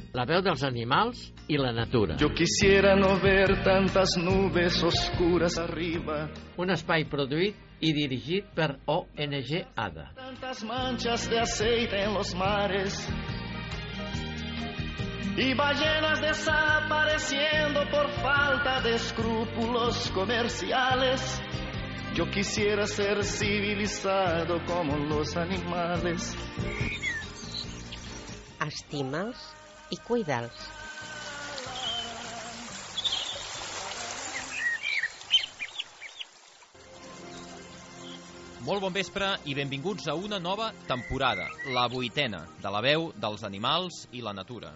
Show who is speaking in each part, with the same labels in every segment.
Speaker 1: La veu dels animals i la natura.
Speaker 2: Yo quisiera no ver tantas nubes oscuras arriba.
Speaker 1: Un espai produït i dirigit per ONG ADA.
Speaker 2: Tantas manchas de aceite en los mares. Y ballenas desapareciendo por falta de escrúpulos comerciales. Yo quisiera ser civilizado como los animales.
Speaker 3: Estima'ls i cuida'ls.
Speaker 4: Molt bon vespre i benvinguts a una nova temporada, la 8ª, de la veu dels animals i la natura.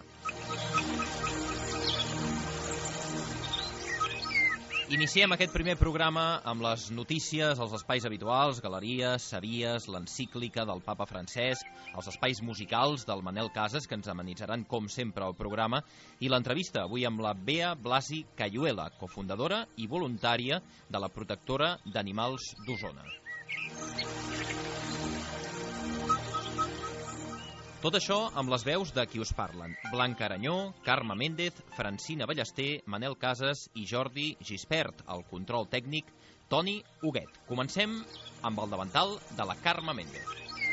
Speaker 4: Iniciem aquest primer programa amb les notícies, els espais habituals, galeries, sabies, l'encíclica del papa Francesc, els espais musicals del Manel Casas, que ens amenitzaran com sempre el programa, i l'entrevista avui amb la Bea Blasi Cayuela, cofundadora i voluntària de la Protectora d'Animals d'Osona. Tot això amb les veus de qui us parlen: Blanca Aranyó, Carme Méndez, Francina Ballester, Manel Casas i Jordi Gispert, al control tècnic Toni Huguet. Comencem amb el davantal de la Carme Méndez.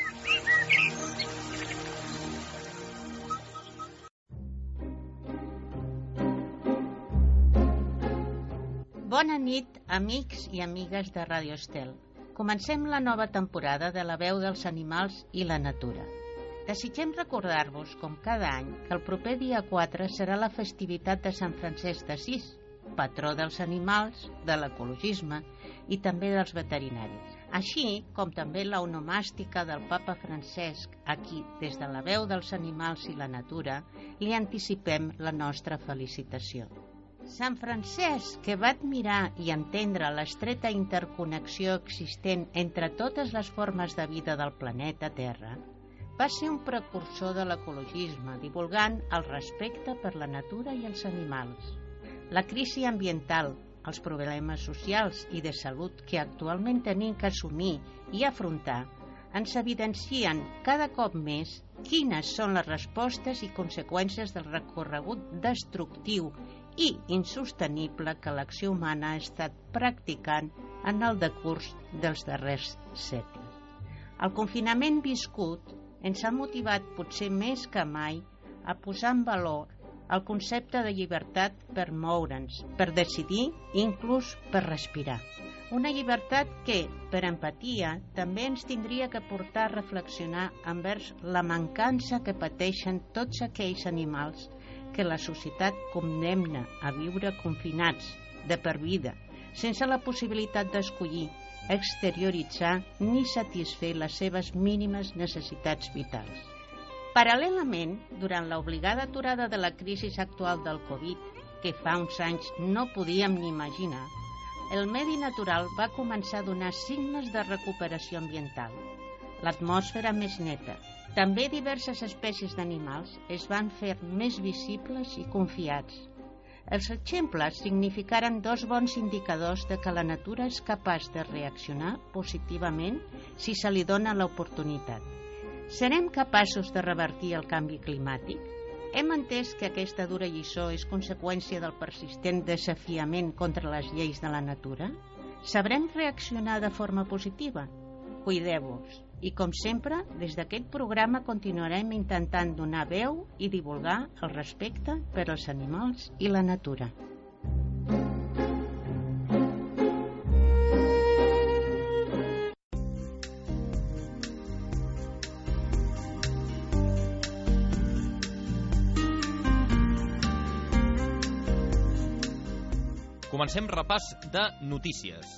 Speaker 5: Bona nit, amics i amigues de Radio Estel. Comencem la nova temporada de la veu dels animals i la natura. Desitgem recordar-vos, com cada any, que el proper dia 4 serà la festivitat de Sant Francesc d'Assís, patró dels animals, de l'ecologisme i també dels veterinaris. Així com també l'onomàstica del papa Francesc, a qui, des de la veu dels animals i la natura, li anticipem la nostra felicitació. Sant Francesc, que va admirar i entendre l'estreta interconnexió existent entre totes les formes de vida del planeta Terra, va ser un precursor de l'ecologisme, divulgant el respecte per la natura i els animals. La crisi ambiental, els problemes socials i de salut que actualment tenim que assumir i afrontar ens evidencien cada cop més quines són les respostes i conseqüències del recorregut destructiu i insostenible que l'acció humana ha estat practicant en el decurs dels darrers segles. El confinament viscut ens ha motivat potser més que mai a posar en valor el concepte de llibertat per moure'ns, per decidir i inclús per respirar. Una llibertat que, per empatia, també ens tindria que portar a reflexionar envers la mancança que pateixen tots aquells animals que la societat condemna a viure confinats, de per vida, sense la possibilitat d'escollir, exterioritzar ni satisfer les seves mínimes necessitats vitals. Paral·lelament, durant l'obligada aturada de la crisi actual del Covid, que fa uns anys no podíem ni imaginar, el medi natural va començar a donar signes de recuperació ambiental. L'atmosfera més neta, també diverses espècies d'animals es van fer més visibles i confiats. Els exemples significaren dos bons indicadors de que la natura és capaç de reaccionar positivament si se li dona l'oportunitat. Serem capaços de revertir el canvi climàtic? Hem entès que aquesta dura lliçó és conseqüència del persistent desafiament contra les lleis de la natura? Sabrem reaccionar de forma positiva? Cuideu-vos. I com sempre, des d'aquest programa continuarem intentant donar veu i divulgar el respecte per als animals i la natura.
Speaker 4: Comencem repàs de notícies.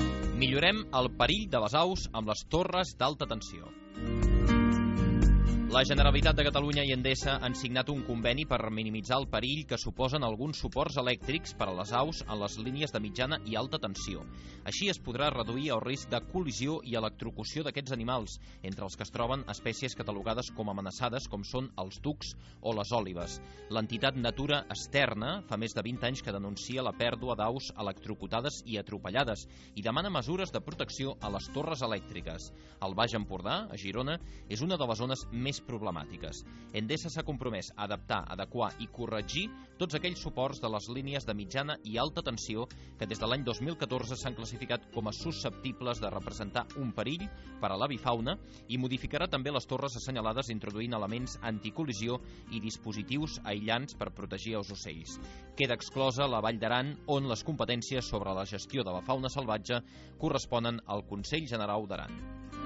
Speaker 4: Millorem el perill de les aus amb les torres d'alta tensió. La Generalitat de Catalunya i Endesa han signat un conveni per minimitzar el perill que suposen alguns suports elèctrics per a les aus en les línies de mitjana i alta tensió. Així es podrà reduir el risc de col·lisió i electrocució d'aquests animals, entre els que es troben espècies catalogades com amenaçades, com són els ducs o les òlibes. L'entitat Natura Externa fa més de 20 anys que denuncia la pèrdua d'aus electrocutades i atropellades i demana mesures de protecció a les torres elèctriques. El Baix Empordà, a Girona, és una de les zones més problemàtiques. Endesa s'ha compromès a adaptar, adequar i corregir tots aquells suports de les línies de mitjana i alta tensió que des de l'any 2014 s'han classificat com a susceptibles de representar un perill per a l'avifauna i modificarà també les torres assenyalades introduint elements anticol·lisió i dispositius aïllants per protegir els ocells. Queda exclosa la Vall d'Aran, on les competències sobre la gestió de la fauna salvatge corresponen al Consell General d'Aran.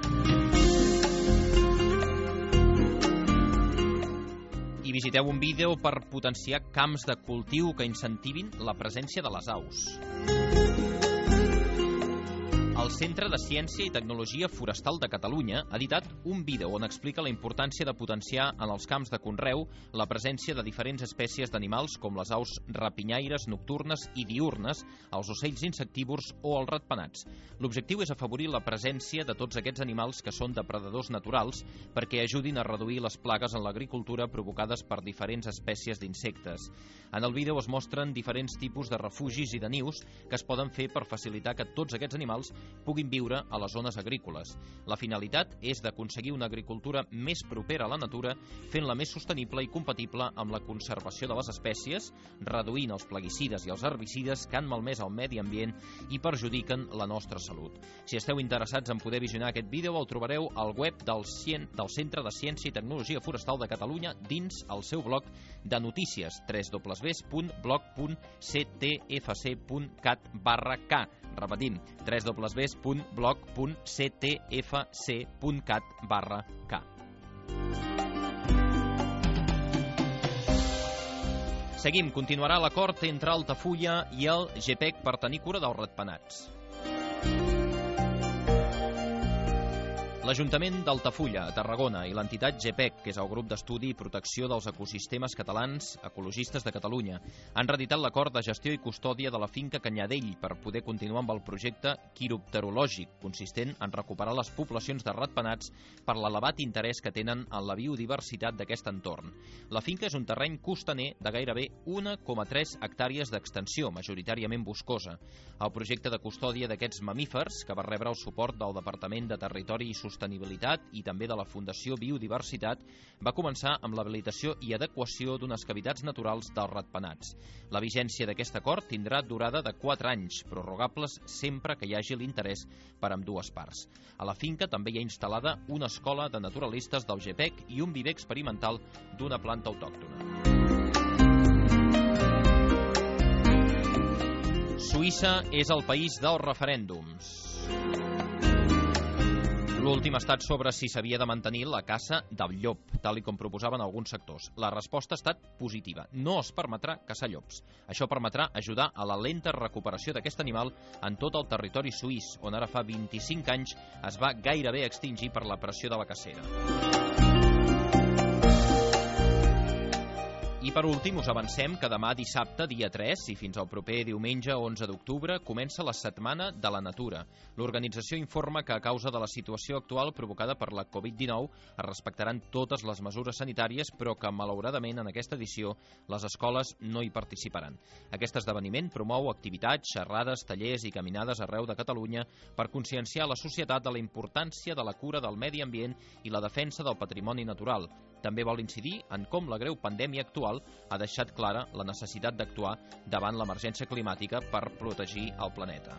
Speaker 4: I visiteu un vídeo per potenciar camps de cultiu que incentivin la presència de les aus. El Centre de Ciència i Tecnologia Forestal de Catalunya ha editat un vídeo on explica la importància de potenciar en els camps de conreu la presència de diferents espècies d'animals com les aus rapinyaires, nocturnes i diürnes, els ocells insectívors o els ratpenats. L'objectiu és afavorir la presència de tots aquests animals que són depredadors naturals perquè ajudin a reduir les plagues en l'agricultura provocades per diferents espècies d'insectes. En el vídeo es mostren diferents tipus de refugis i de nius que es poden fer per facilitar que tots aquests animals puguin viure a les zones agrícoles. La finalitat és d'aconseguir una agricultura més propera a la natura, fent-la més sostenible i compatible amb la conservació de les espècies, reduint els plaguicides i els herbicides que han malmès el medi ambient i perjudiquen la nostra salut. Si esteu interessats en poder visionar aquest vídeo, el trobareu al web del Centre de Ciència i Tecnologia Forestal de Catalunya dins el seu blog de notícies www.blog.ctfc.cat/k. Repetim, www.blog.ctfc.cat/k. Seguim, continuarà l'acord entre Altafulla i el GPEC per tenir cura dels ratpenats. L'Ajuntament d'Altafulla, a Tarragona, i l'entitat GPEC, que és el grup d'estudi i protecció dels ecosistemes catalans ecologistes de Catalunya, han reeditat l'acord de gestió i custòdia de la finca Canyadell per poder continuar amb el projecte quiropterològic, consistent en recuperar les poblacions de ratpenats per l'elevat interès que tenen en la biodiversitat d'aquest entorn. La finca és un terreny costaner de gairebé 1,3 hectàrees d'extensió, majoritàriament boscosa. El projecte de custòdia d'aquests mamífers, que va rebre el suport del Departament de Territori i Sostenibilitat i també de la Fundació Biodiversitat, va començar amb l'habilitació i adequació d'unes cavitats naturals dels ratpenats. La vigència d'aquest acord tindrà durada de 4 anys, prorrogables sempre que hi hagi l'interès per ambdues parts. A la finca també hi ha instal·lada una escola de naturalistes del GPEC i un viver experimental d'una planta autòctona. Suïssa és el país dels referèndums. L'últim ha estat sobre si s'havia de mantenir la caça del llop, tal com proposaven alguns sectors. La resposta ha estat positiva. No es permetrà caçar llops. Això permetrà ajudar a la lenta recuperació d'aquest animal en tot el territori suís, on ara fa 25 anys es va gairebé extingir per la pressió de la cacera. I per últim us avancem que demà dissabte, dia 3, i fins al proper diumenge 11 d'octubre, comença la Setmana de la Natura. L'organització informa que a causa de la situació actual provocada per la Covid-19 es respectaran totes les mesures sanitàries, però que malauradament en aquesta edició les escoles no hi participaran. Aquest esdeveniment promou activitats, xerrades, tallers i caminades arreu de Catalunya per conscienciar la societat de la importància de la cura del medi ambient i la defensa del patrimoni natural. També vol incidir en com la greu pandèmia actual ha deixat clara la necessitat d'actuar davant l'emergència climàtica per protegir el planeta.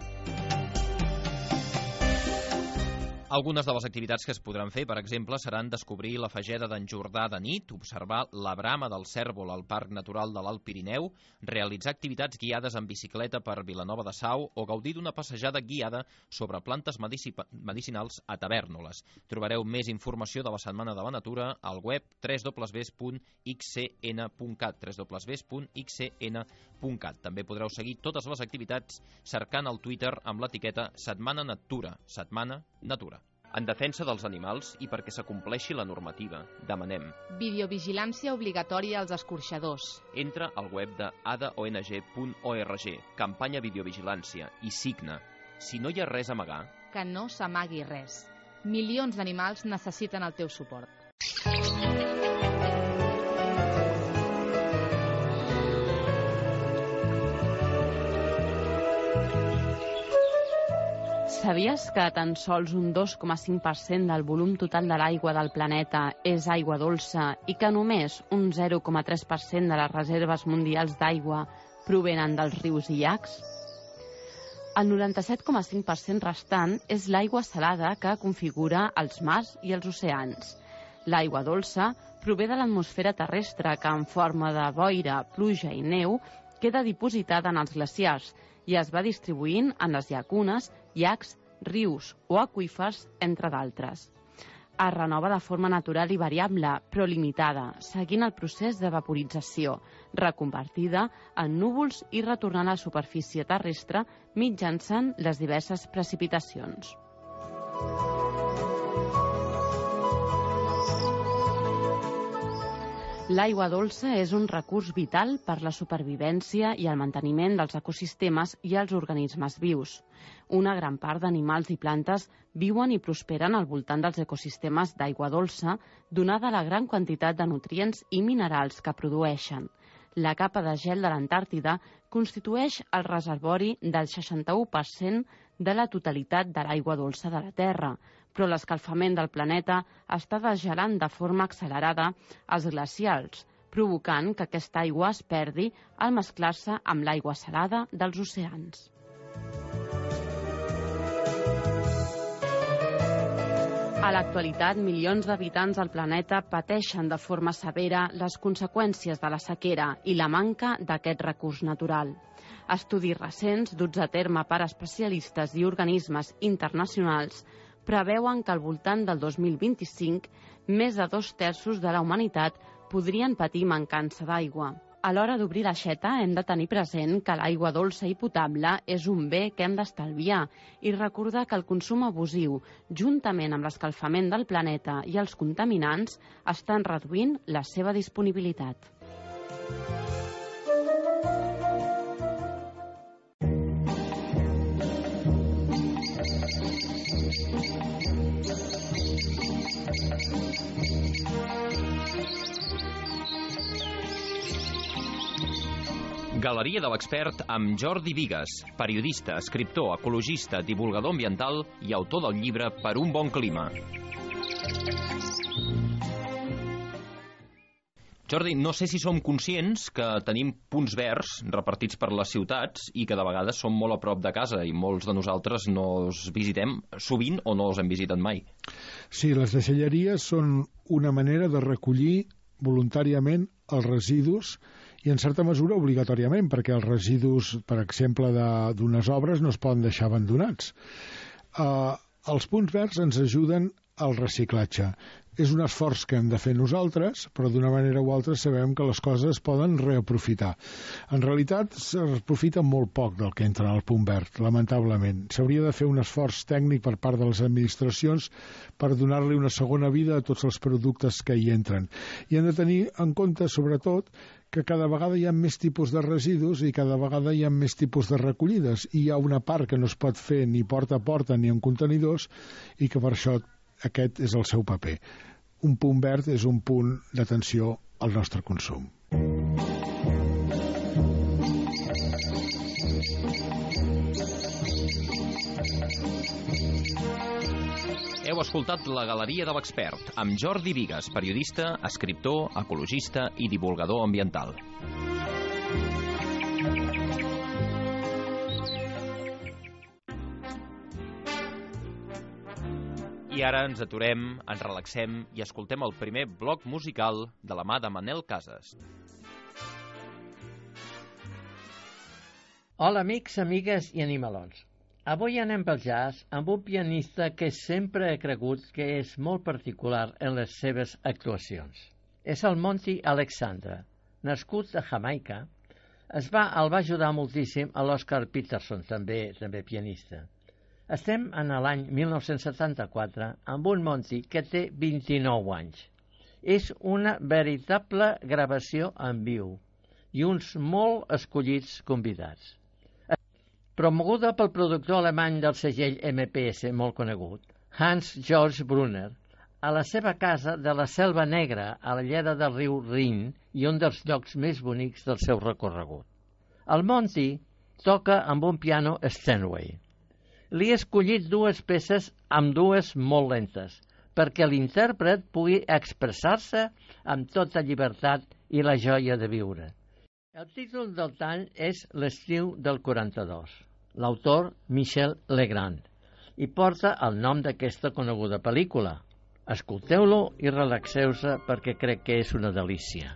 Speaker 4: Algunes de les activitats que es podran fer, per exemple, seran descobrir la fageda d'en Jordà de nit, observar la brama del cèrvol al Parc Natural de l'Alt Pirineu, realitzar activitats guiades en bicicleta per Vilanova de Sau o gaudir d'una passejada guiada sobre plantes medicinals a Tavèrnoles. Trobareu més informació de la Setmana de la Natura al web www.xcn.cat www.xcn.cat. També podreu seguir totes les activitats cercant el Twitter amb l'etiqueta Setmana Natura, Setmana Natura. En defensa dels animals i perquè s'acompleixi la normativa, demanem
Speaker 6: videovigilància obligatòria als escorxadors.
Speaker 4: Entra al web de adaong.org, campanya videovigilància, i signa. Si no hi ha res a amagar,
Speaker 6: Que no s'amagui res. Milions d'animals necessiten el teu suport.
Speaker 7: Sabies que tan sols un 2,5% del volum total de l'aigua del planeta és aigua dolça i que només un 0,3% de les reserves mundials d'aigua provenen dels rius i llacs? El 97,5% restant és l'aigua salada que configura els mars i els oceans. L'aigua dolça prové de l'atmosfera terrestre que, en forma de boira, pluja i neu, queda dipositada en els glaciars i es va distribuint en les llacunes, llacs, rius o aqüífers, entre d'altres. Es renova de forma natural i variable, però limitada, seguint el procés de vaporització, reconvertida en núvols i retornant a la superfície terrestre mitjançant les diverses precipitacions. L'aigua dolça és un recurs vital per la supervivència i el manteniment dels ecosistemes i els organismes vius. Una gran part d'animals i plantes viuen i prosperen al voltant dels ecosistemes d'aigua dolça, donada la gran quantitat de nutrients i minerals que produeixen. La capa de gel de l'Antàrtida constitueix el reservori del 61% de la totalitat de l'aigua dolça de la Terra, però l'escalfament del planeta està desgelant de forma accelerada els glacials, provocant que aquesta aigua es perdi al mesclar-se amb l'aigua salada dels oceans. A l'actualitat, milions d'habitants del planeta pateixen de forma severa les conseqüències de la sequera i la manca d'aquest recurs natural. Estudis recents, duts a terme per especialistes i organismes internacionals, preveuen que al voltant del 2025 més de 2/3 de la humanitat podrien patir mancança d'aigua. A l'hora d'obrir l'aixeta hem de tenir present que l'aigua dolça i potable és un bé que hem d'estalviar i recordar que el consum abusiu, juntament amb l'escalfament del planeta i els contaminants, estan reduint la seva disponibilitat.
Speaker 4: Galeria de l'Expert amb Jordi Bigues, periodista, escriptor, ecologista, divulgador ambiental i autor del llibre Per un bon clima. Jordi, no sé si som conscients que tenim punts verds repartits per les ciutats i que de vegades som molt a prop de casa i molts de nosaltres no els visitem sovint o no els hem visitat mai.
Speaker 8: Sí, les deixalleries són una manera de recollir voluntàriament els residus i en certa mesura obligatòriament, perquè els residus, per exemple, d'unes obres no es poden deixar abandonats. Els punts verds ens ajuden al reciclatge. És un esforç que hem de fer nosaltres, però d'una manera o altra sabem que les coses es poden reaprofitar. En realitat, s'aprofita molt poc del que entra al punt verd, lamentablement. S'hauria de fer un esforç tècnic per part de les administracions per donar-li una segona vida a tots els productes que hi entren. I hem de tenir en compte, sobretot, que cada vegada hi ha més tipus de residus i cada vegada hi ha més tipus de recollides. I hi ha una part que no es pot fer ni porta a porta ni en contenidors i que per això aquest és el seu paper. Un punt verd és un punt d'atenció al nostre consum.
Speaker 4: Heu escoltat la Galeria de l'Expert amb Jordi Bigues, periodista, escriptor, ecologista i divulgador ambiental. I ara ens aturem, ens relaxem i escoltem el primer bloc musical de la mà de Manel Casas.
Speaker 1: Hola, amics, amigues i animalons. Avui anem pel jazz amb un pianista que sempre he cregut que és molt particular en les seves actuacions. És el Monty Alexandre. Nascut a Jamaica, el va ajudar moltíssim a l'Oscar Peterson, també pianista. Estem en l'any 1974 amb un Monty que té 29 anys. És una veritable gravació en viu i uns molt escollits convidats. Promoguda pel productor alemany del segell MPS molt conegut, Hans-Georg Brunner, a la seva casa de la Selva Negra, a la llera del riu Rin, i un dels llocs més bonics del seu recorregut. El Monty toca amb un piano Steinway. Li he escollit dues peces amb dues molt lentes, perquè l'intèrpret pugui expressar-se amb tota llibertat i la joia de viure. El títol del tall és L'estiu del 42, l'autor Michel Legrand, i porta el nom d'aquesta coneguda pel·lícula. Escolteu-lo i relaxeu-se perquè crec que és una delícia.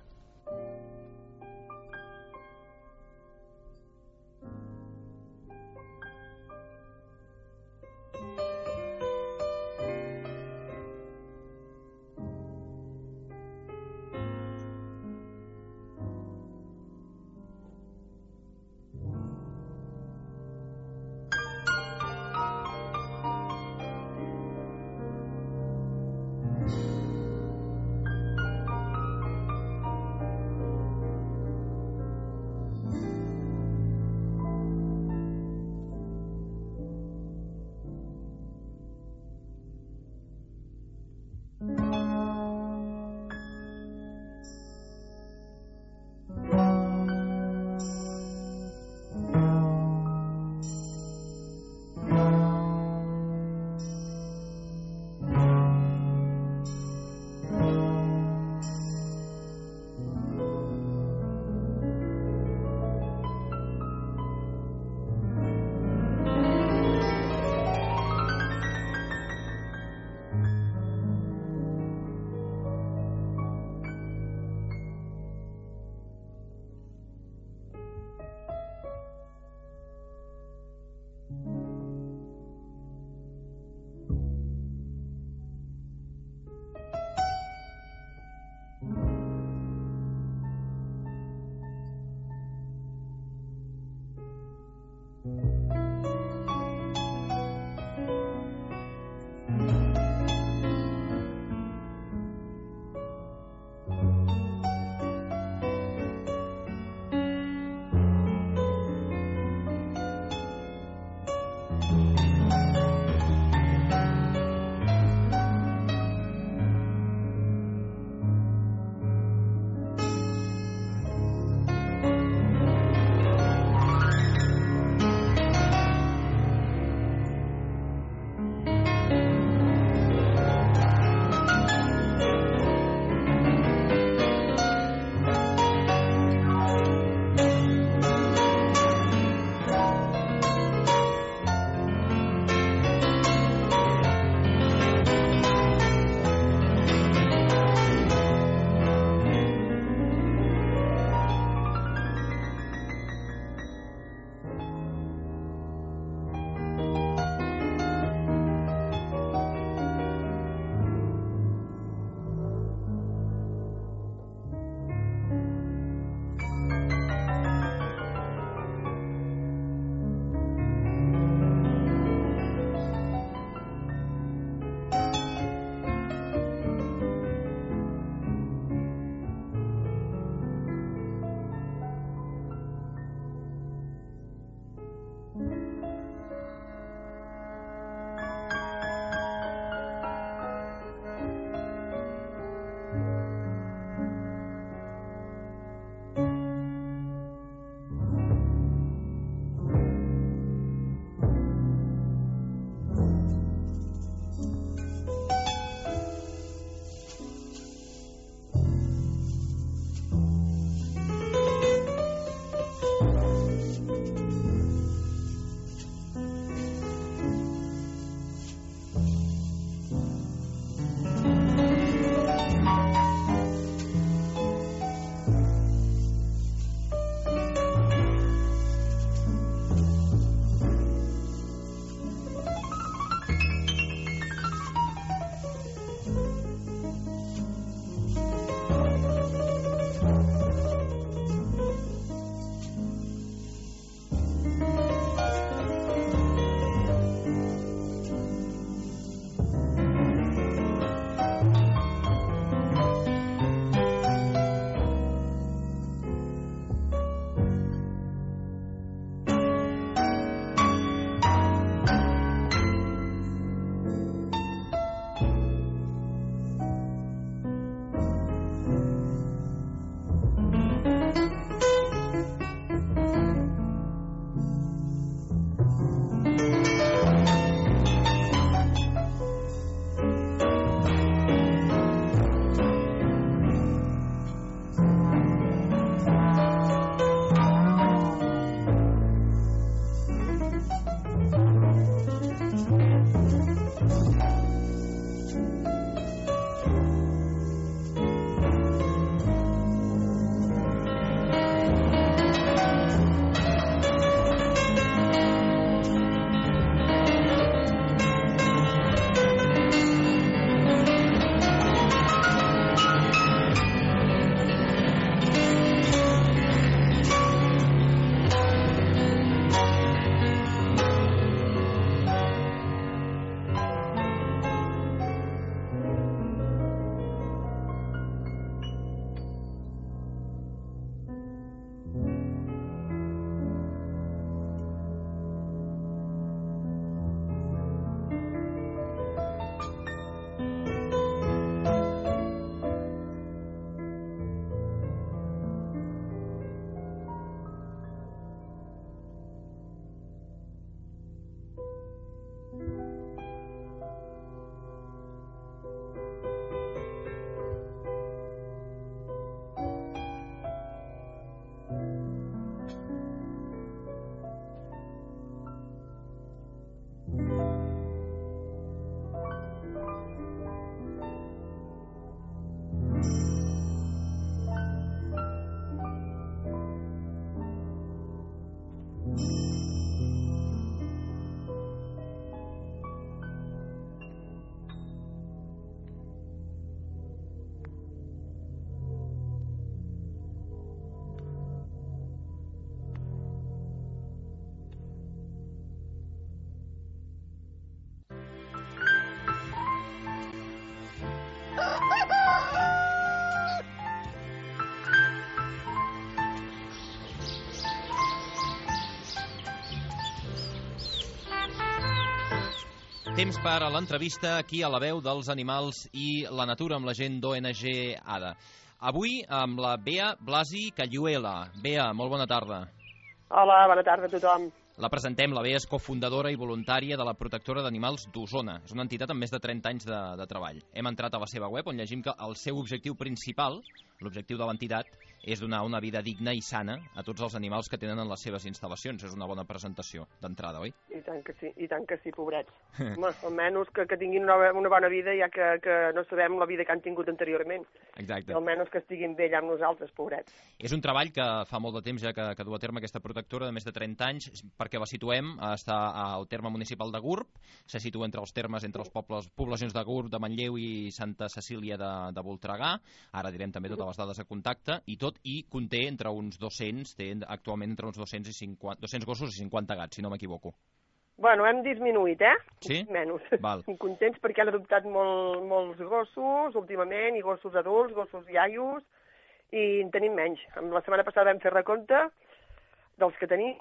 Speaker 4: Temps per a l'entrevista aquí a la veu dels animals i la natura amb la gent d'ONG ADA. Avui amb la Bea Blasi Cayuela. Bea, molt bona tarda.
Speaker 9: Hola, bona tarda a tothom.
Speaker 4: La presentem, la Bea és cofundadora i voluntària de la Protectora d'Animals d'Osona. És una entitat amb més de 30 anys de treball. Hem entrat a la seva web on llegim que el seu objectiu principal, l'objectiu de l'entitat, és donar una vida digna i sana a tots els animals que tenen en les seves instal·lacions. És una bona presentació d'entrada, oi?
Speaker 9: I tant que sí, pobrets. Home, almenys que tinguin una bona vida, ja que no sabem la vida que han tingut anteriorment.
Speaker 4: Exacte.
Speaker 9: Almenys que estiguin bé allà amb nosaltres, pobrets.
Speaker 4: És un treball que fa molt de temps ja que du a terme aquesta protectora de més de 30 anys, perquè la situem, està al terme municipal de Gurb, se situa entre els termes, entre els poblacions de Gurb, de Manlleu i Santa Cecília de Voltregà. Ara direm també totes les dades de contacte i tot, i conté entre uns 200, té actualment entre uns 200 gossos i 50 gats, si no m'equivoco.
Speaker 9: Bueno, hem disminuït,
Speaker 4: Sí?
Speaker 9: Menys.
Speaker 4: Val.
Speaker 9: Contents perquè han adoptat molts gossos últimament, i gossos adults, gossos iaios, i en tenim menys. La setmana passada vam fer recompte dels que tenim,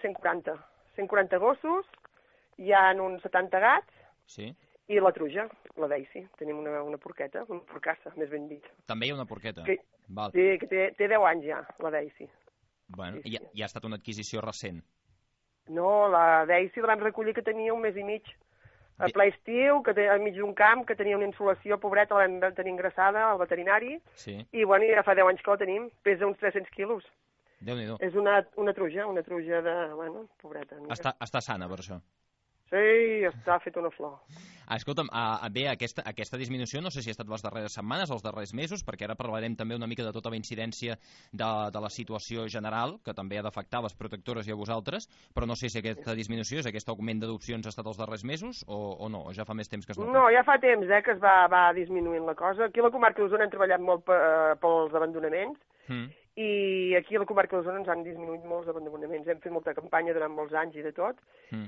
Speaker 9: 140 gossos, hi ha uns 70 gats,
Speaker 4: Sí?
Speaker 9: i la truja, la Daisy. Tenim una porqueta, una porcassa, més ben dit.
Speaker 4: També hi ha una porqueta? Val.
Speaker 9: Sí, que té 10 anys ja, la Daisy.
Speaker 4: Bueno,
Speaker 9: Sí.
Speaker 4: i ha estat una adquisició recent.
Speaker 9: No, la Daisy la vam recollir que tenia un mes i mig. A ple estiu, al mig d'un camp, que tenia una insolació, pobreta, la vam tenir ingressada al veterinari,
Speaker 4: Sí.
Speaker 9: i bueno, ja fa 10 anys que la tenim, pesa uns 300 quilos.
Speaker 4: Déu-n'hi-do.
Speaker 9: És una truja de... Bueno, pobreta.
Speaker 4: Està sana, per això.
Speaker 9: Sí, està fet una flor.
Speaker 4: Escolta'm, bé, aquesta disminució no sé si ha estat les darreres setmanes o els darrers mesos, perquè ara parlarem també una mica de tota la incidència de la situació general, que també ha d'afectar les protectores i a vosaltres, però no sé si aquesta disminució és aquest augment d'adopcions ha estat els darrers mesos o no, o ja fa més temps que es nota?
Speaker 9: No, ja fa temps que es va disminuint la cosa. Aquí a la comarca d'Osona hem treballat molt pels abandonaments, i aquí a la comarca d'Osona ens han disminuït molts abandonaments. Hem fet molta campanya durant molts anys i de tot,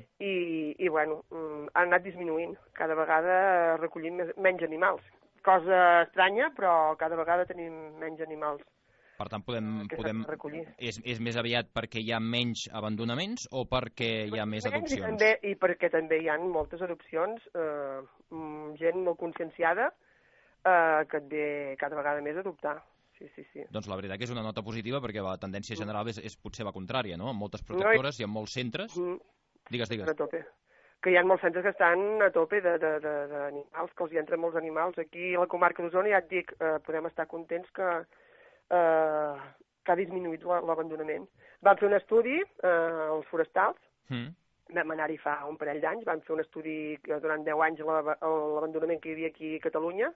Speaker 9: i bueno, han anat disminuint. Cada vegada recollim menys animals. Cosa estranya, però cada vegada tenim menys animals.
Speaker 4: Per tant, podem
Speaker 9: recollir.
Speaker 4: És més aviat perquè hi ha menys abandonaments o perquè hi ha més adopcions?
Speaker 9: I perquè també hi ha moltes adopcions, gent molt conscienciada que et ve cada vegada més a adoptar. Sí.
Speaker 4: Doncs la veritat que és una nota positiva perquè la tendència general és potser la contrària, no? En moltes protectores i en molts centres... Digues.
Speaker 9: A tope. Que hi ha molts centres que estan a tope d'animals, que els hi entren molts animals. Aquí a la comarca d'Osona, ja et dic, podem estar contents que ha disminuït l'abandonament. Vam fer un estudi als forestals, vam anar-hi fa un parell d'anys, vam fer un estudi durant 10 anys l'abandonament que hi havia aquí a Catalunya,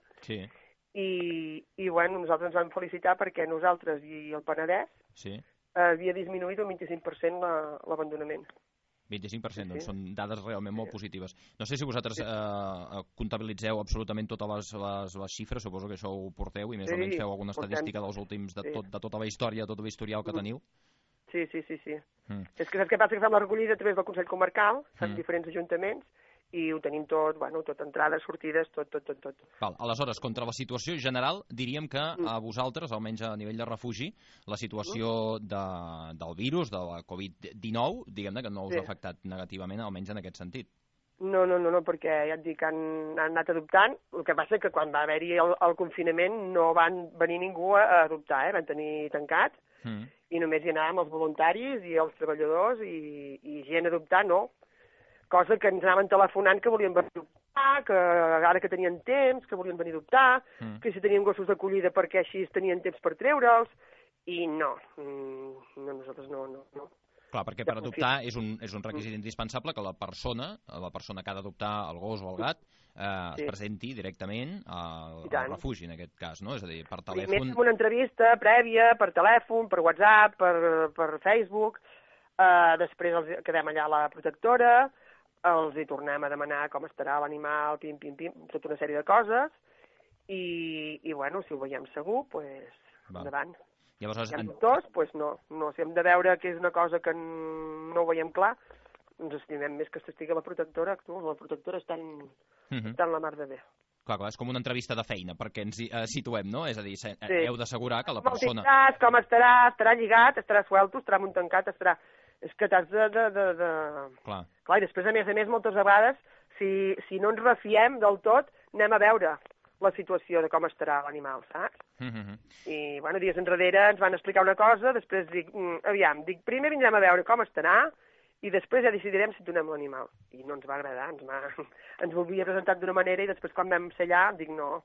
Speaker 9: i bueno, nosaltres ens vam felicitar perquè nosaltres i el Penedès havia disminuït un 25% l'abandonament.
Speaker 4: 25%, doncs són dades realment molt positives. No sé si vosaltres comptabilitzeu absolutament totes les xifres, suposo que això ho porteu i més o menys feu alguna estadística dels últims, de tota la història, tot l'historial que teniu.
Speaker 9: Sí. És que saps què passa? Que fem la recollida a través del Consell Comarcal, fem diferents ajuntaments, i ho tenim tot, tot entrades, sortides, tot.
Speaker 4: Val, aleshores, contra la situació general, diríem que a vosaltres, almenys a nivell de refugi, la situació del virus, de la Covid-19, diguem-ne que no us ha afectat negativament, almenys en aquest sentit.
Speaker 9: No, perquè ja et dic, han anat adoptant. El que passa és que quan va haver-hi el confinament no van venir ningú a adoptar, van tenir tancat, i només hi anàvem els voluntaris i els treballadors, i gent a adoptar no. Cosa que ens anaven telefonant que volien venir a adoptar, que ara que tenien temps, que volien venir a adoptar, que si tenien gossos d'acollida perquè així tenien temps per treure'ls, i no, nosaltres no.
Speaker 4: Clar, perquè per adoptar és un requisit indispensable que la persona que ha d'adoptar el gos o el gat es presenti directament al refugi, en aquest cas, no? És a dir, per telèfon...
Speaker 9: Més una entrevista prèvia, per telèfon, per WhatsApp, per Facebook, després quedem allà a la protectora, els hi tornem a demanar com estarà l'animal, pim, tota una sèrie de coses, i bueno, si ho veiem segur, doncs endavant.
Speaker 4: Llavors,
Speaker 9: si hi ha dubtors, doncs no. Si hem de veure que és una cosa que no ho veiem clar, ens estimem més que s'estigui a la protectora. La protectora està en la mar de bé.
Speaker 4: Clar, és com una entrevista de feina, perquè ens situem, no? És a dir, heu d'assegurar que la persona...
Speaker 9: Com estarà lligat, estarà suelto, estarà muntancat, estarà... És que t'has de... Clar, i després, a més, moltes vegades, si no ens refiem del tot, anem a veure la situació de com estarà l'animal, saps? I, bueno, dies enrere ens van explicar una cosa, després dic, primer vindrem a veure com estarà i després ja decidirem si donem l'animal. I no ens va agradar, ens ho havia presentat d'una manera i després quan vam ser allà, dic, no,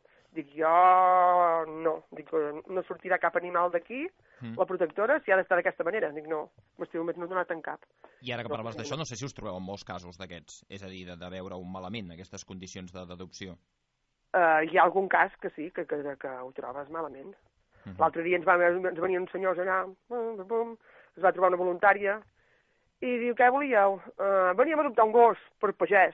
Speaker 9: no sortirà cap animal d'aquí, la protectora, si ha d'estar d'aquesta manera. Dic, no, qüestió només no he donat en cap.
Speaker 4: I ara que parles d'això, no sé si us trobeu en molts casos d'aquests, és a dir, de veure un malament, aquestes condicions d'adopció.
Speaker 9: Hi ha algun cas que sí, que ho trobes malament. L'altre dia ens venien uns senyors allà, es va trobar una voluntària, i diu, què volíeu? Veníem a adoptar un gos per pagès.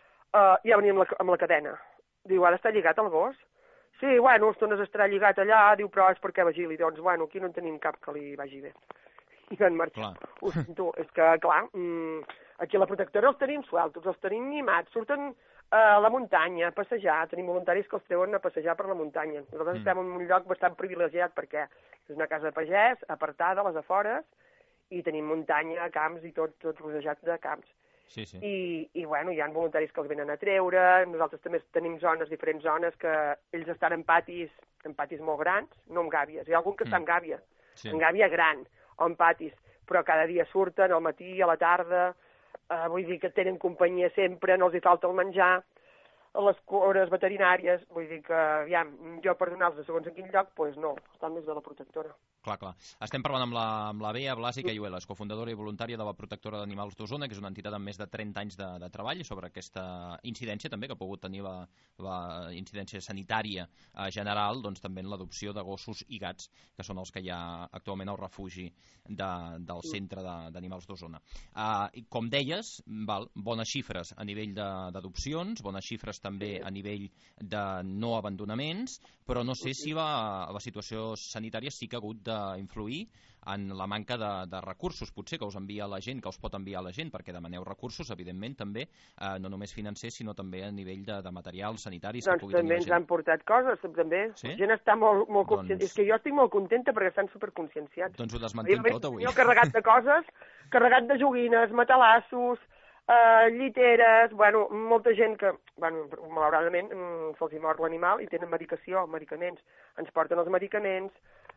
Speaker 9: Ja veníem amb la cadena. Diu, ha d'estar lligat el gos? Sí, bueno, estones estarà lligat allà, diu, però és perquè vigili. Doncs, bueno, aquí no en tenim cap que li vagi bé. I van marxar. Ho sento, és que, clar, aquí a la protectora els tenim sueltos, els tenim mimats, surten a la muntanya, a passejar, tenim voluntaris que els treuen a passejar per la muntanya. Nosaltres estem en un lloc bastant privilegiat perquè és una casa de pagès, apartada, a les afores, i tenim muntanya, camps i tot rodejat de camps.
Speaker 4: Sí.
Speaker 9: I bueno, hi ha voluntaris que els venen a treure, nosaltres també tenim diferents zones que ells estan en patis molt grans, no en gàbies. Hi ha algun que està en gàbia, en gàbia gran, o en patis, però cada dia surten al matí, a la tarda, vull dir que tenen companyia sempre, no els hi falta el menjar, a les cures veterinàries, vull dir que, aviam, jo per donar-los de segons en quin lloc, doncs no, estan més de la protectora.
Speaker 4: Clar. Estem parlant amb la Bea Blasi Cayuelas, cofundadora i voluntària de la Protectora d'Animals d'Osona, que és una entitat amb més de 30 anys de treball sobre aquesta incidència també que ha pogut tenir la incidència sanitària general, doncs també en l'adopció de gossos i gats, que són els que hi ha actualment al refugi del Centre d'Animals d'Osona. Com deies, bones xifres a nivell d'adopcions, bones xifres també a nivell de no abandonaments, però no sé si la situació sanitària sí que ha hagut d'influir en la manca de recursos, potser, que us envia la gent, que us pot enviar la gent, perquè demaneu recursos, evidentment, també, no només financers, sinó també a nivell de materials sanitaris.
Speaker 9: Doncs també ens han portat coses, també. La gent està molt conscient. És que jo estic molt contenta perquè estan superconscienciats.
Speaker 4: Doncs ho desmentim tot avui.
Speaker 9: Jo carregat de coses, carregat de joguines, matalassos, lliteres, bueno, molta gent que, bueno, malauradament se'ls hi mor l'animal i tenen medicaments. Ens porten els medicaments,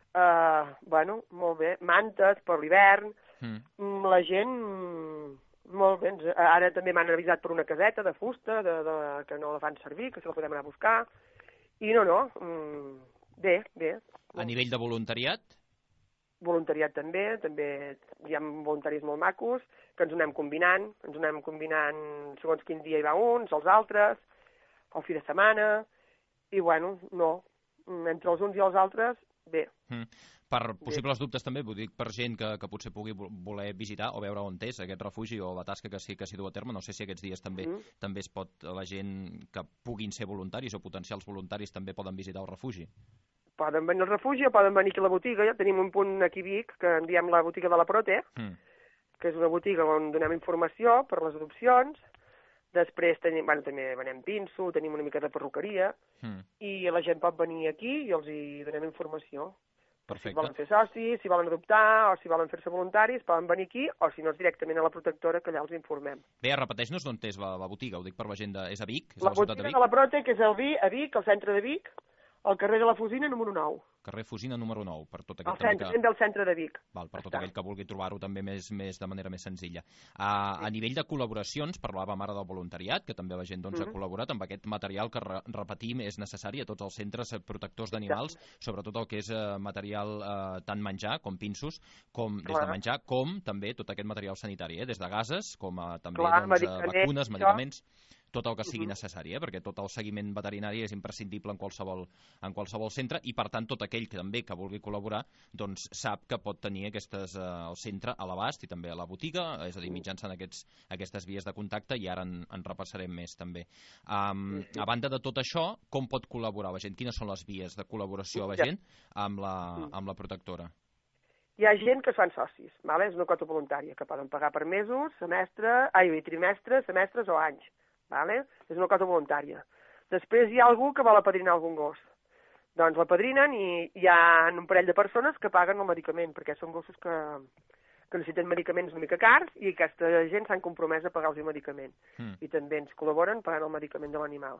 Speaker 9: bueno, molt bé, mantes per l'hivern, la gent, molt bé, ara també m'han avisat per una caseta de fusta, que no la fan servir, que se la podem anar a buscar, i bé.
Speaker 4: A nivell de voluntariat?
Speaker 9: Voluntariat també hi ha voluntaris molt macos, que ens anem combinant segons quin dia hi va uns, els altres, el fi de setmana, i bueno, entre els uns i els altres, bé.
Speaker 4: Per possibles dubtes també, vull dir, per gent que potser pugui voler visitar o veure on és aquest refugi o la tasca que s'hi du a terme, no sé si aquests dies també es pot, la gent que puguin ser voluntaris o potencials voluntaris també poden visitar el refugi.
Speaker 9: Poden venir al refugi o poden venir aquí a la botiga. Ja tenim un punt aquí a Vic que en diem la botiga de la Prote, que és una botiga on donem informació per les adopcions. Després també venem pinso, tenim una mica de perruqueria, i la gent pot venir aquí i els hi donem informació.
Speaker 4: Perfecte.
Speaker 9: Si volen fer socis, si volen adoptar o si volen fer-se voluntaris, poden venir aquí, o si no és directament a la protectora, que allà els informem.
Speaker 4: Bé, repeteix-nos d'on és la botiga, ho dic per la gent és a Vic?
Speaker 9: La botiga de la Prote, que és a Vic, al centre de Vic, al carrer de la Fusina, número 9.
Speaker 4: Carrer Fusina, número 9, per tot aquell
Speaker 9: del centre de Vic.
Speaker 4: Per tot aquell que vulgui trobar-ho també de manera més senzilla. A nivell de col·laboracions, parlàvem ara del voluntariat, que també la gent ha col·laborat amb aquest material que, repetim, és necessari a tots els centres protectors d'animals, sobretot el que és material tant menjar com pinsos, com des de menjar, com també tot aquest material sanitari, des de gases, com també vacunes, medicaments, tot el que sigui necessari, perquè tot el seguiment veterinari és imprescindible en qualsevol centre i, per tant, tot aquell que també que vulgui col·laborar doncs sap que pot tenir el centre a l'abast i també a la botiga, és a dir, mitjançant aquestes vies de contacte, i ara en repassarem més també. A banda de tot això, com pot col·laborar la gent? Quines són les vies de col·laboració a la gent amb la protectora?
Speaker 9: Hi ha gent que es fan socis, és una quota voluntària, que poden pagar per mesos, trimestres, semestres o anys. És una cosa voluntària. Després hi ha algú que vol apadrinar algun gos. Doncs l'apadrinen i hi ha un parell de persones que paguen el medicament, perquè són gossos que que necessiten medicaments una mica cars i aquesta gent s'han compromès a pagar els medicaments. I també ens col·laboren pagant el medicament de l'animal.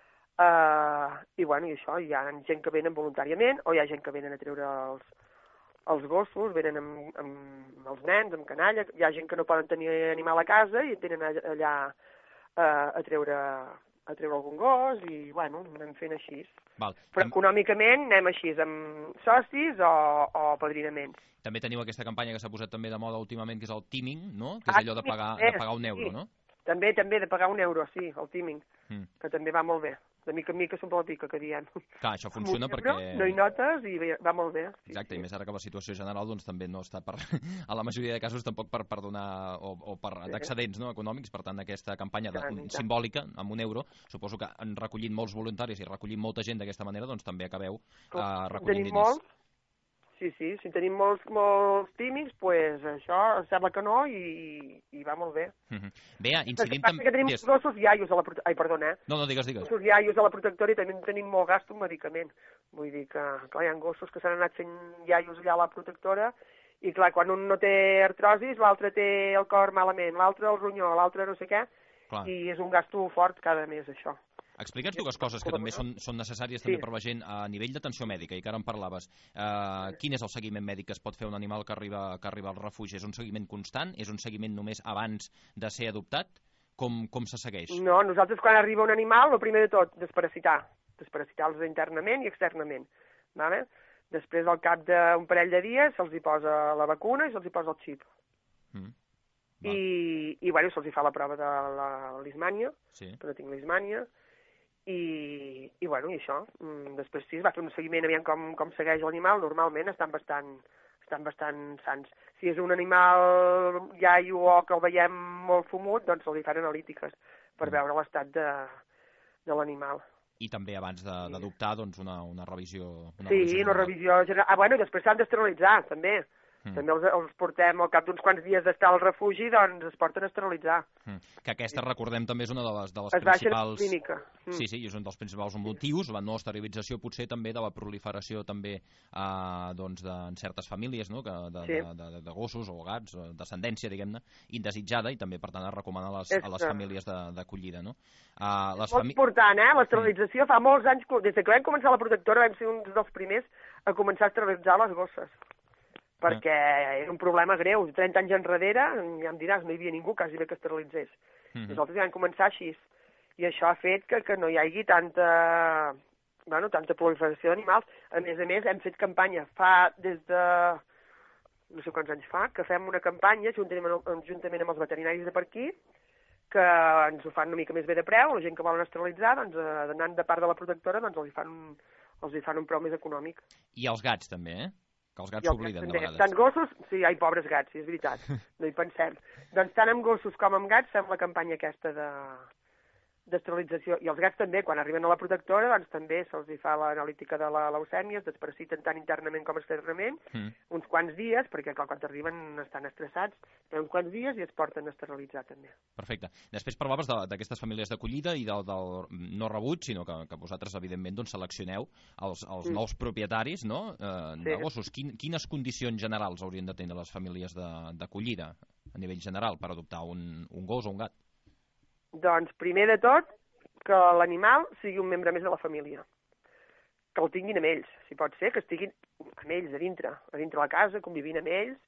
Speaker 9: I bueno, i això, hi ha gent que venen voluntàriament o hi ha gent que venen a treure els gossos, venen amb els nens, amb canalla, hi ha gent que no poden tenir animal a casa i tenen allà a treure algun gos i, bueno, anem fent així.
Speaker 4: Val.
Speaker 9: Però econòmicament anem així, amb socis o padrinaments.
Speaker 4: També teniu aquesta campanya que s'ha posat també de moda últimament, que és el teaming, no? Que és allò de pagar €1, no?
Speaker 9: També de pagar €1, sí, el teaming, que també va molt bé. De mica en mica s'omple la pica, que diem.
Speaker 4: Clar, això funciona perquè...
Speaker 9: No hi notes i va molt bé.
Speaker 4: Exacte, i més ara que la situació general doncs, també no està a la majoria de casos tampoc per donar o per d'excedents econòmics, per tant aquesta campanya simbòlica amb €1, suposo que en recollint molts voluntaris i recollint molta gent d'aquesta manera, doncs també acabeu recollint diners.
Speaker 9: Sí, si tenim molts tímics, doncs això sembla que no i va molt bé.
Speaker 4: Bea, incidim també...
Speaker 9: Que tenim gossos iaios a la protectora... Ai, perdona,
Speaker 4: No, digues.
Speaker 9: Gossos iaios a la protectora i també tenim molt gasto en medicament. Vull dir que, clar, hi ha gossos que s'han anat fent iaios allà a la protectora i, clar, quan un no té artrosis, l'altre té el cor malament, l'altre el ronyó, l'altre no sé què, i és un gasto fort cada mes, això.
Speaker 4: Explica'ns dues coses que també són necessàries també per la gent a nivell d'atenció mèdica, i que ara en parlaves. Quin és el seguiment mèdic que es pot fer un animal que arriba al refugi? És un seguiment constant? És un seguiment només abans de ser adoptat? Com se segueix?
Speaker 9: No, nosaltres quan arriba un animal, el primer de tot, desparasitar-los internament i externament. Vale? Després, al cap d'un parell de dies, se'ls hi posa la vacuna i se'ls hi posa el xip. I bueno, se'ls hi fa la prova de la lismània, que no tinc lismània, i bueno, i això. Després sí, es va fer un seguiment, aviam com segueix l'animal, normalment estan bastant sants. Si és un animal iaio o que el veiem molt fumut, doncs se'ls hi fan analítiques per veure l'estat de l'animal.
Speaker 4: I també abans d'adoptar, doncs, una revisió...
Speaker 9: Una revisió general. Bueno, després s'han d'esterilitzar, també. També els portem al cap d'uns quants dies d'estar al refugi, doncs es porten a esterilitzar.
Speaker 4: Que aquesta, recordem, també és una de les
Speaker 9: principals...
Speaker 4: Es baixen a la clínica. Sí, és un dels principals motius, la no esterilització potser també de la proliferació també en certes famílies, no? De gossos o gats, descendència, diguem-ne, indesitjada, i també, per tant, es recomana a les famílies d'acollida, no?
Speaker 9: Molt important, l'esterilització fa molts anys, des que vam començar la protectora vam ser uns dels primers a començar a esterilitzar les gosses, perquè era un problema greu. 30 anys enrere, ja em diràs, no hi havia ningú quasi bé que esterilitzés. Nosaltres ja vam començar així, i això ha fet que no hi hagi tanta proliferació d'animals. A més, hem fet campanya. Fa des de... no sé quants anys fa, que fem una campanya juntament amb els veterinaris de per aquí, que ens ho fan una mica més bé de preu, la gent que volen esterilitzar, doncs, anant de part de la protectora, doncs els hi fan un preu més econòmic.
Speaker 4: I els gats també, que els gats s'obliden de vegades.
Speaker 9: Tant gossos, sí, pobres gats, sí, és veritat, no hi pensem. Doncs tant amb gossos com amb gats fem la campanya aquesta d'esterilització. I els gats també, quan arriben a la protectora, doncs també se'ls hi fa l'analítica de la leucèmia, es desparasiten tant internament com externament, uns quants dies, perquè clar, quan arriben estan estressats, uns quants dies i es porten a esterilitzar també.
Speaker 4: Perfecte. Després parlaves d'aquestes famílies d'acollida i del no rebuig, sinó que vosaltres, evidentment, doncs, seleccioneu els nous propietaris, no? De gossos. Quines condicions generals haurien de tenir les famílies d'acollida a nivell general per adoptar un gos o un gat?
Speaker 9: Doncs, primer de tot, que l'animal sigui un membre més de la família. Que el tinguin amb ells, si pot ser, que estiguin amb ells a dintre la casa, convivint amb ells,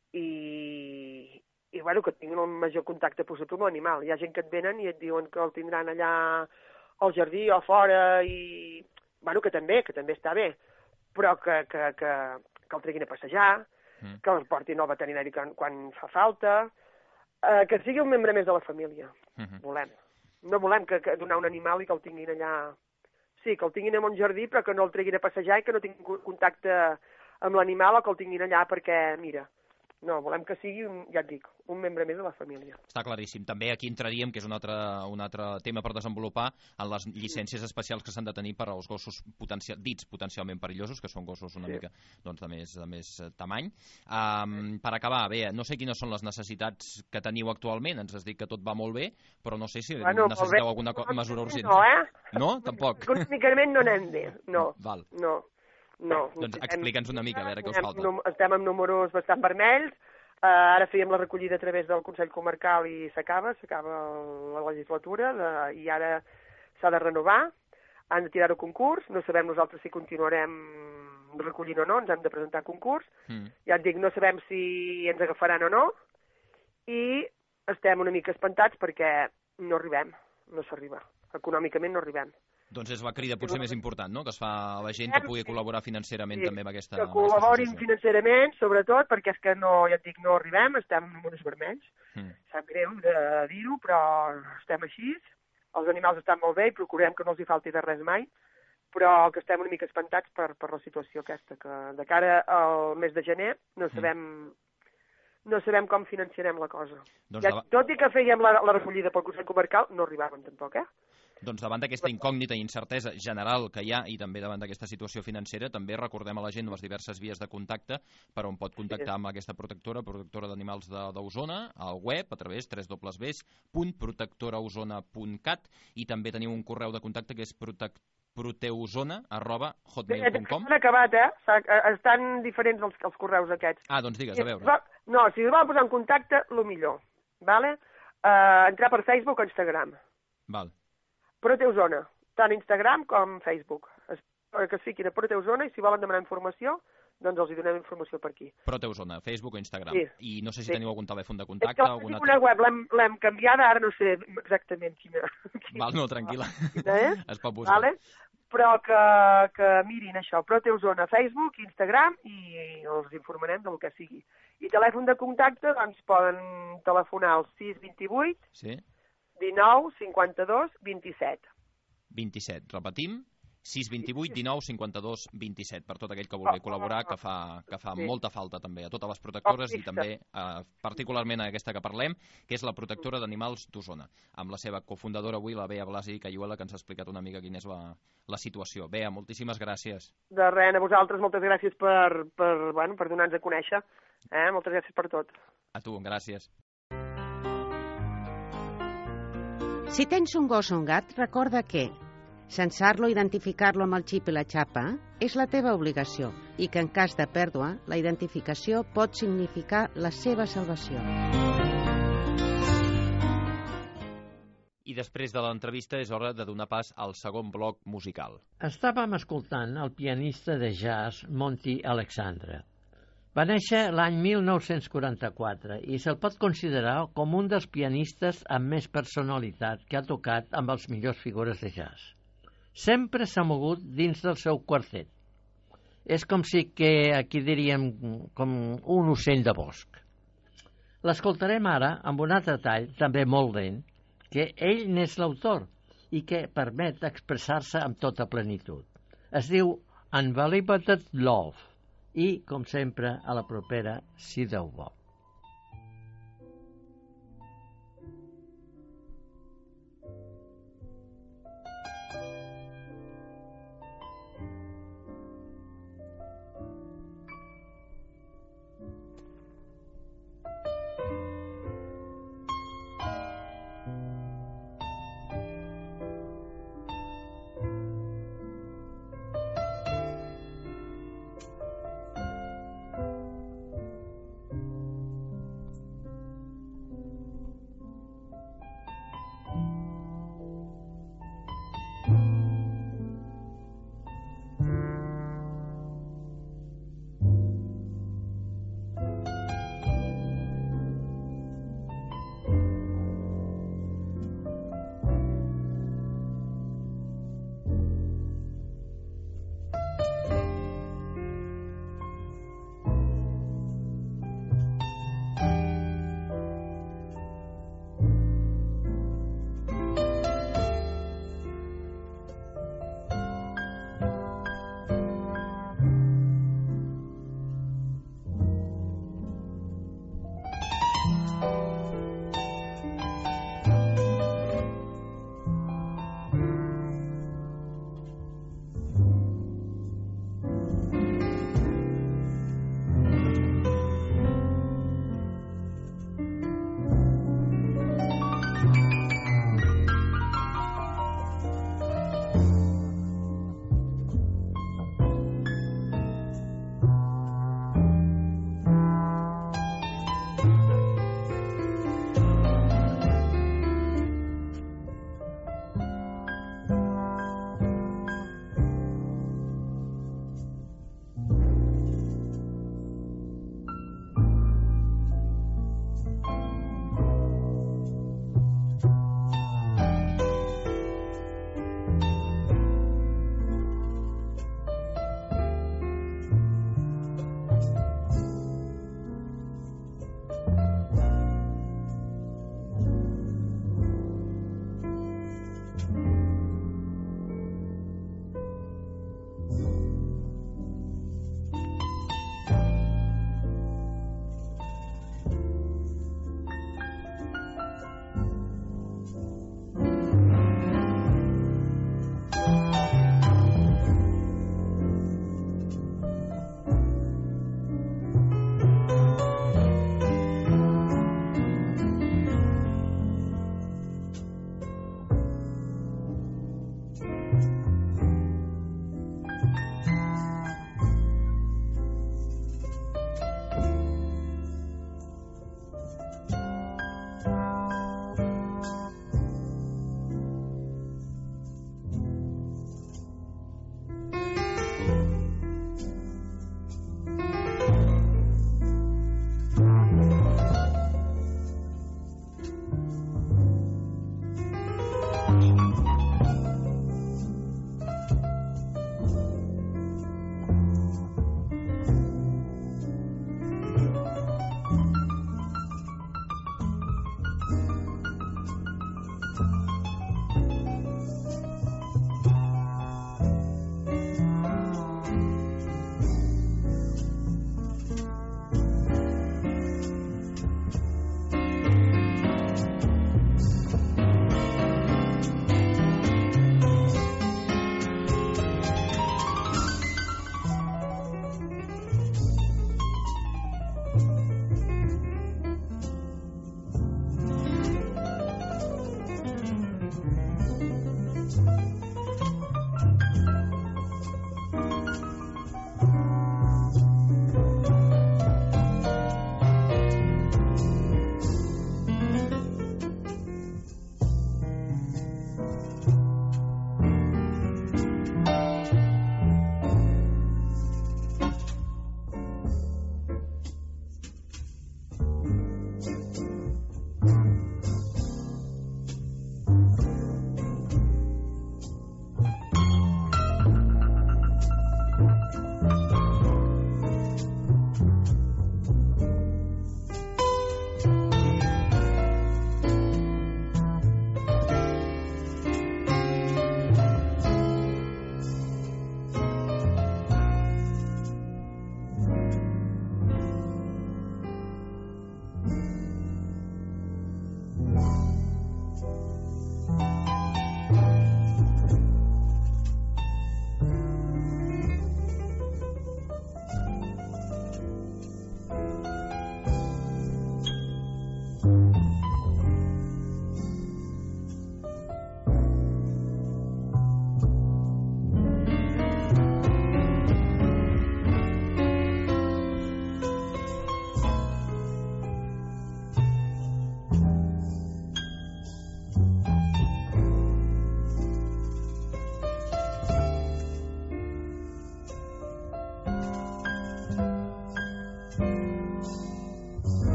Speaker 9: i bueno, que tinguin el major contacte possible amb l'animal. Hi ha gent que et venen i et diuen que el tindran allà al jardí o fora, i bueno, que també està bé, però que el treguin a passejar, que el portin al veterinari quan fa falta, que sigui un membre més de la família. Volem. No volem que donar un animal i que el tinguin allà... Sí, que el tinguin en un jardí, però que no el treguin a passejar i que no tinguin contacte amb l'animal o que el tinguin allà perquè, mira... No, volem que sigui, ja et dic, un membre més de la família.
Speaker 4: Està claríssim. També aquí entraríem, que és un altre tema per desenvolupar, en les llicències especials que s'han de tenir per als gossos dits potencialment perillosos, que són gossos una mica de més tamany. Per acabar, bé, no sé quines són les necessitats que teniu actualment. Ens has dit que tot va molt bé, però no sé si necessiteu alguna mesura urgent. No, tampoc.
Speaker 9: Econòmicament no anem bé, no.
Speaker 4: Val.
Speaker 9: No.
Speaker 4: Doncs explica'ns una mica, a veure què us falta.
Speaker 9: Estem amb números bastant vermells, Ara fèiem la recollida a través del Consell Comarcal i s'acaba la legislatura i ara s'ha de renovar, han de tirar-ho a concurs, no sabem nosaltres si continuarem recollint o no, ens hem de presentar a concurs, ja et dic, no sabem si ens agafaran o no, i estem una mica espantats perquè no arribem, no s'arriba, econòmicament no arribem.
Speaker 4: Doncs és la crida potser més important, no?, que es fa a la gent que pugui col·laborar financerament també amb aquesta...
Speaker 9: Que col·laborin financerament, sobretot, perquè és que no, ja et dic, no arribem, estem amb números vermells. Sap greu de dir-ho, però estem així. Els animals estan molt bé i procurem que no els hi falti de res mai, però que estem una mica espantats per la situació aquesta, que de cara al mes de gener no sabem com financiarem la cosa. Tot i que fèiem la recollida pel Consell Comarcal, no arribàvem tampoc,
Speaker 4: Doncs davant d'aquesta incògnita i incertesa general que hi ha i també davant d'aquesta situació financera, també recordem a la gent les diverses vies de contacte per on pot contactar amb aquesta protectora d'animals d'Osona, al web, a través www.protectoraosona.cat, i també teniu un correu de contacte que és proteusona@hotmail.com.
Speaker 9: S'han acabat, estan diferents els correus aquests.
Speaker 4: Doncs digues, a veure.
Speaker 9: No, si us volen posar en contacte, el millor, vale? Entrar per Facebook o Instagram.
Speaker 4: Val.
Speaker 9: Proteusona, tant Instagram com Facebook. Que es fiquin a Proteusona i si volen demanar informació, doncs els hi donem informació per aquí.
Speaker 4: Proteusona, Facebook o Instagram.
Speaker 9: Sí.
Speaker 4: I no sé si teniu algun telèfon de contacte.
Speaker 9: És que la web l'hem canviada, ara no sé exactament quina.
Speaker 4: Val, no, tranquil·la. Es pot buscar.
Speaker 9: Vale? Però que mirin això, Proteusona, Facebook, Instagram, i els informarem del que sigui. I telèfon de contacte, doncs poden telefonar al 628 19 52 27.
Speaker 4: 27, repetim, 628 19 52 27, per tot aquell que vulgui col·laborar, que fa molta falta també a totes les protectores i també particularment a aquesta que parlem, que és la protectora d'animals d'Osona, amb la seva cofundadora avui, la Bea Blasi i Cayuela, que ens ha explicat una mica quina és la situació. Bea, moltíssimes gràcies.
Speaker 9: De res, a vosaltres, moltes gràcies per donar-nos a conèixer. Moltes gràcies per tot.
Speaker 4: A tu, gràcies.
Speaker 5: Si tens un gos o un gat, recorda que censar-lo i identificar-lo amb el xip i la xapa és la teva obligació i que en cas de pèrdua, la identificació pot significar la seva salvació.
Speaker 4: I després de l'entrevista és hora de donar pas al segon bloc musical.
Speaker 1: Estàvem escoltant el pianista de jazz Monty Alexandre. Va néixer l'any 1944 i se'l pot considerar com un dels pianistes amb més personalitat que ha tocat amb els millors figures de jazz. Sempre s'ha mogut dins del seu quartet. És com si que aquí diríem com un ocell de bosc. L'escoltarem ara amb un altre tall, també molt lent, que ell n'és l'autor i que permet expressar-se amb tota plenitud. Es diu Unlimited Love i, com sempre, a la propera, si Déu vol.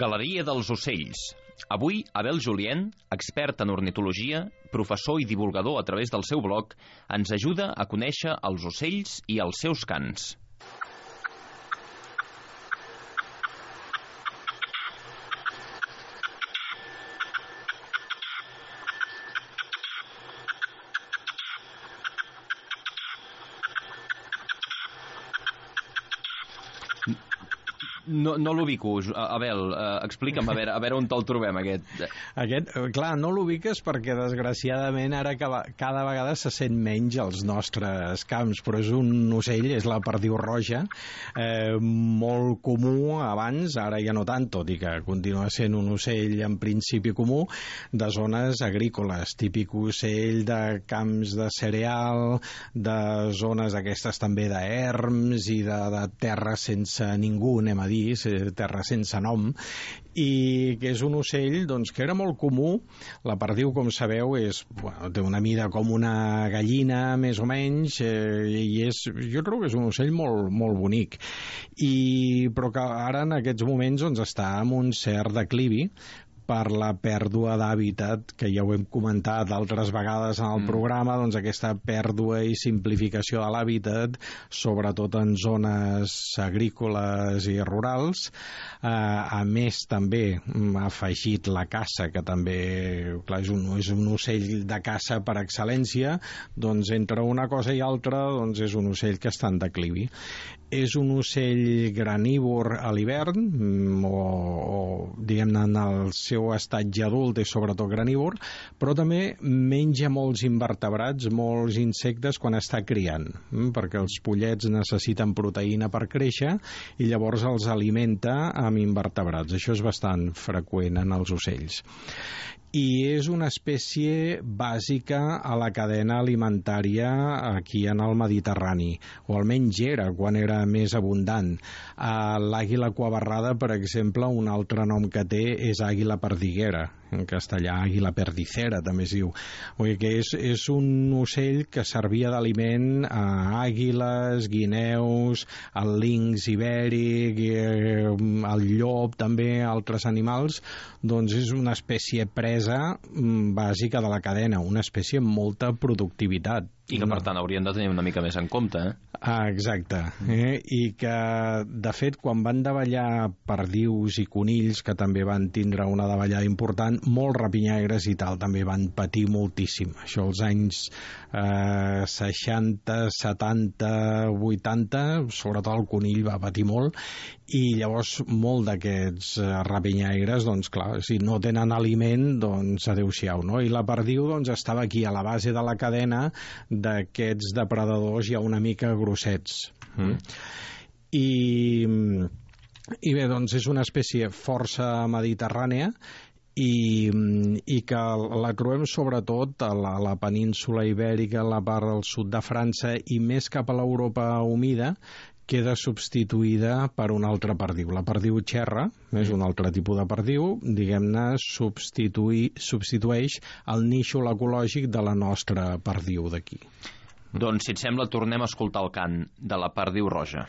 Speaker 4: Galeria dels ocells. Avui, Abel Julien, expert en ornitologia, professor i divulgador a través del seu blog, ens ajuda a conèixer els ocells i els seus cants. No l'ubico, Abel, explica'm, a veure on te'l trobem, aquest.
Speaker 10: Clar, no l'ubiques perquè, desgraciadament, ara cada vegada se sent menys als nostres camps, però és un ocell, és la perdiu roja, molt comú abans, ara ja no tant, tot i que continua sent un ocell en principi comú, de zones agrícoles, típic ocell de camps de cereal, de zones aquestes també d'erms i de terres sense ningú, anem a dir, terra sense nom, i que és un ocell doncs, que era molt comú. La perdiu, com sabeu, té una mida com una gallina, més o menys, i jo crec que és un ocell molt, molt bonic, però que ara en aquests moments doncs, està en un cert declivi per la pèrdua d'hàbitat, que ja ho hem comentat altres vegades en el programa, doncs aquesta pèrdua i simplificació de l'hàbitat, sobretot en zones agrícoles i rurals. A més, també ha afegit la caça, que també clar, és un ocell de caça per excel·lència, doncs entre una cosa i altra doncs és un ocell que està en declivi. És un ocell granívor a l'hivern, o diguem-ne en el seu estatge adult és sobretot granívor, però també menja molts invertebrats, molts insectes quan està criant, perquè els pollets necessiten proteïna per créixer i llavors els alimenta amb invertebrats. Això és bastant freqüent en els ocells. I és una espècie bàsica a la cadena alimentària aquí en el Mediterrani, o almenys era quan era més abundant. L'àguila cuabarrada, per exemple, un altre nom que té és àguila perdiguera, en castellà àguila perdicera també es diu. Vull dir que és un ocell que servia d'aliment a àguiles, guineus, al linx ibèric, al llop també, altres animals. Doncs és una espècie presa bàsica de la cadena, una espècie amb molta productivitat.
Speaker 4: I que, per tant, haurien de tenir una mica més en compte,
Speaker 10: Exacte. I que, de fet, quan van davallar perdius i conills, que també van tindre una davallada important, molts rapinyaires i tal també van patir moltíssim. Això als anys 60, 70, 80, sobretot el conill va patir molt, i llavors molt d'aquests rapinyaires, doncs clar, si no tenen aliment, doncs adeu-siau, no? I la perdiu doncs estava aquí a la base de la cadena d'aquests depredadors ja una mica grossets. I bé, doncs és una espècie força mediterrània i que la trobem sobretot a la península ibèrica, a la part del sud de França i més cap a l'Europa humida, queda substituïda per una altra perdiu. La perdiu xerra, és un altre tipus de perdiu, diguem-ne, substitueix el nínxol ecològic de la nostra perdiu d'aquí.
Speaker 4: Doncs, si et sembla, tornem a escoltar el cant de la perdiu roja.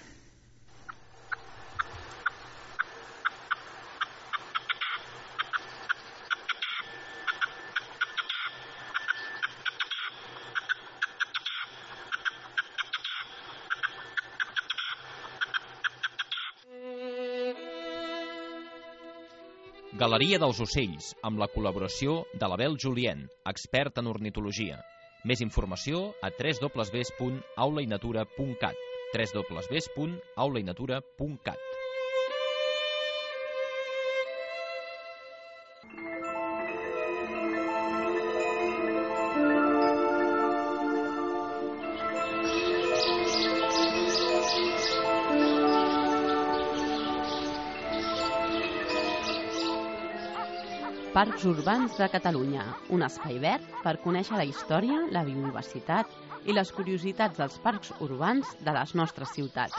Speaker 4: Galeria dels ocells, amb la col·laboració de l'Abel Julien, expert en ornitologia. Més informació a www.aulainatura.cat www.aulainatura.cat.
Speaker 7: Parcs Urbans de Catalunya, un espai verd per conèixer la història, la biodiversitat i les curiositats dels parcs urbans de les nostres ciutats.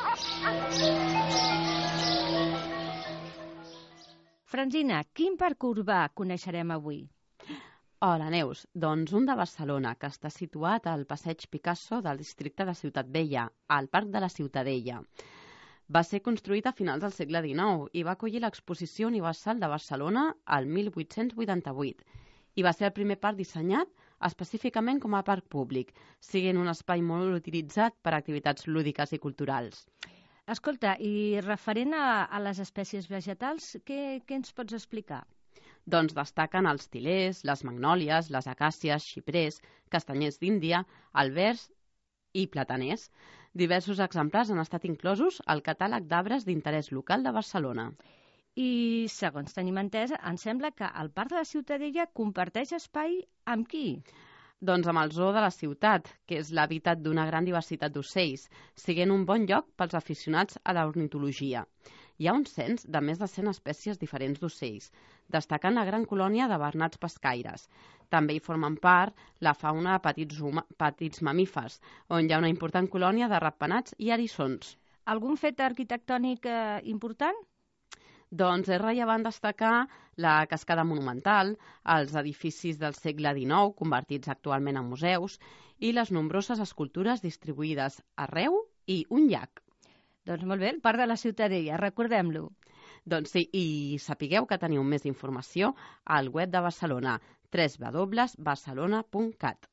Speaker 11: Francina, quin parc urbà coneixerem avui?
Speaker 7: Hola, Neus. Doncs un de Barcelona, que està situat al Passeig Picasso del districte de Ciutat Vella, al Parc de la Ciutadella. Va ser construït a finals del segle XIX i va acollir l'Exposició Universal de Barcelona al 1888 i va ser el primer parc dissenyat específicament com a parc públic, sent un espai molt utilitzat per a activitats lúdiques i culturals.
Speaker 11: Escolta, i referent a les espècies vegetals, què ens pots explicar?
Speaker 7: Doncs destaquen els tilers, les magnòlies, les acàcies, xiprers, castanyers d'Índia, albers i plataners. Diversos exemplars han estat inclosos al catàleg d'arbres d'interès local de Barcelona.
Speaker 11: I, segons tenim entès, em sembla que el Parc de la Ciutadella comparteix espai amb qui?
Speaker 7: Doncs amb el zoo de la ciutat, que és l'hàbitat d'una gran diversitat d'ocells, sent un bon lloc pels aficionats a l'ornitologia. Hi ha un cens de més de 100 espècies diferents d'ocells, destacant la gran colònia de bernats pescaires. També hi formen part la fauna de petits mamífers, on hi ha una important colònia de ratpenats i eriçons.
Speaker 11: Algun fet arquitectònic important?
Speaker 7: Doncs és rellevant destacar la cascada monumental, els edificis del segle XIX convertits actualment en museus i les nombroses escultures distribuïdes arreu i un llac.
Speaker 11: Doncs molt bé, el Parc de la Ciutadella, recordem-lo.
Speaker 7: Doncs sí, i sapigueu que teniu més informació al web de Barcelona, www.barcelona.cat.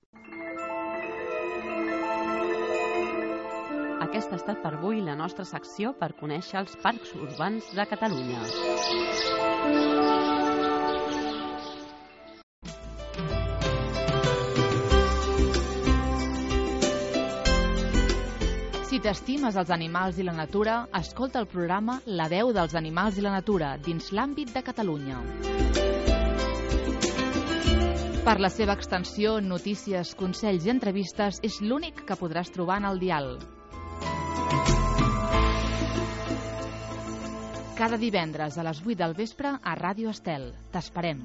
Speaker 7: Aquesta ha estat per avui la nostra secció per conèixer els parcs urbans de Catalunya.
Speaker 6: Si t'estimes els animals i la natura, escolta el programa La veu dels animals i la natura dins l'àmbit de Catalunya. Per la seva extensió, notícies, consells i entrevistes és l'únic que podràs trobar en el dial. Cada divendres a les 8 del vespre a Ràdio Estel. T'esperem.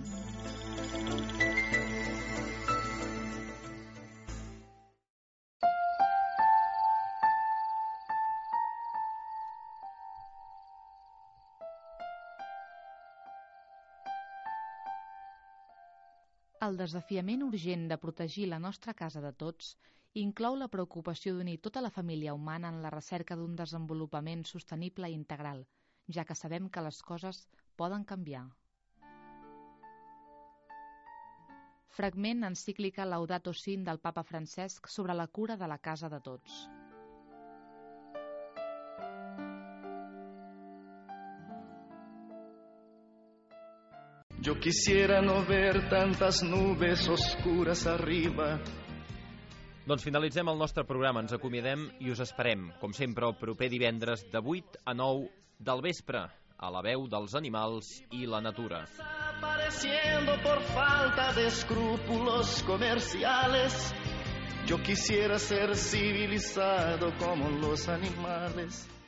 Speaker 6: El desafiament urgent de protegir la nostra casa de tots inclou la preocupació d'unir tota la família humana en la recerca d'un desenvolupament sostenible i integral, ja que sabem que les coses poden canviar. Fragment encíclica Laudato Si del papa Francesc sobre la cura de la casa de tots.
Speaker 2: Yo quisiera no ver tantas nubes oscuras arriba.
Speaker 4: Doncs finalitzem el nostre programa, ens acomiadem i us esperem, com sempre, el proper divendres de 8 a 9 del vespre, a la veu dels animals i la natura.
Speaker 2: Desapareciendo por falta de escrúpulos comerciales. Yo quisiera ser civilizado como los animales.